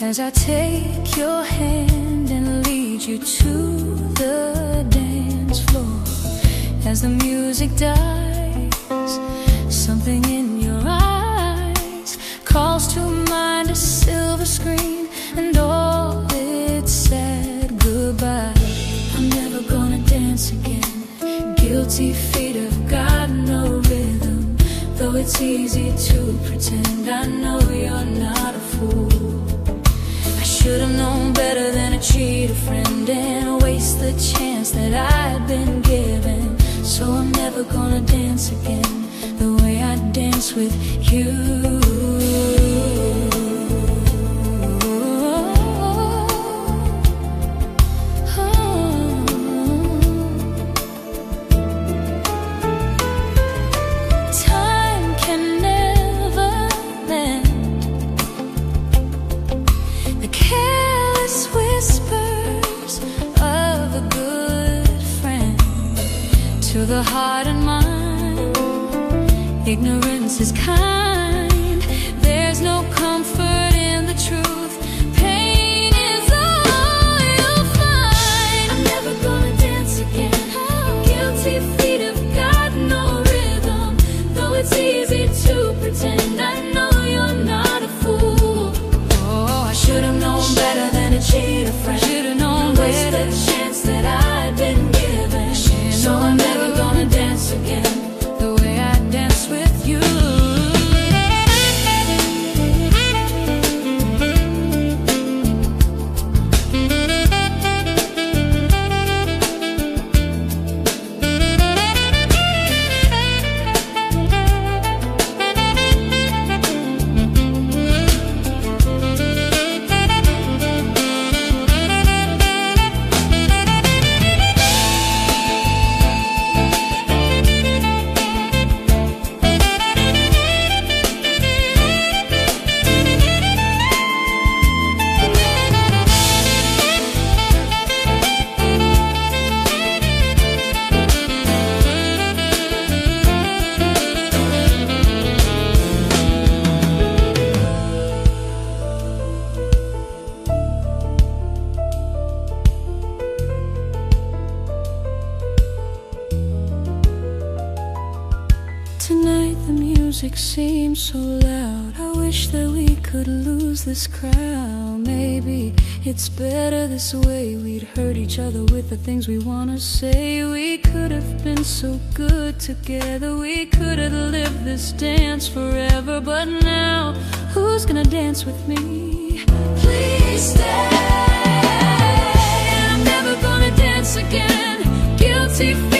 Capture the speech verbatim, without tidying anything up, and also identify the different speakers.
Speaker 1: as I take your hand and lead you to the dance floor. As the music dies, something in your eyes calls to mind a silver screen and all its sad goodbye. I'm never gonna dance again. Guilty feet have got no rhythm, though it's easy to pretend. I know you're not a fool. I should've known better than to cheat a friend and waste the chance that I'd been given. So I'm never gonna dance again the way I dance with you. To the heart and mind, ignorance is kind. There's no comfort in the truth. Pain is all you'll find. I'm never gonna dance again. Guilty feet have got no rhythm, though it's easy to pretend. I know you're not a fool. Oh, I should've known better than to cheat a friend. Should've known better. The chance that I'd been given. So I'm never gonna dance again the way I dance with you. Tonight the music seems so loud. I wish that we could lose this crowd. Maybe it's better this way. We'd hurt each other with the things we wanna say. We could have been so good together. We could have lived this dance forever. But now, who's gonna dance with me? Please stay. I'm never gonna dance again. Guilty.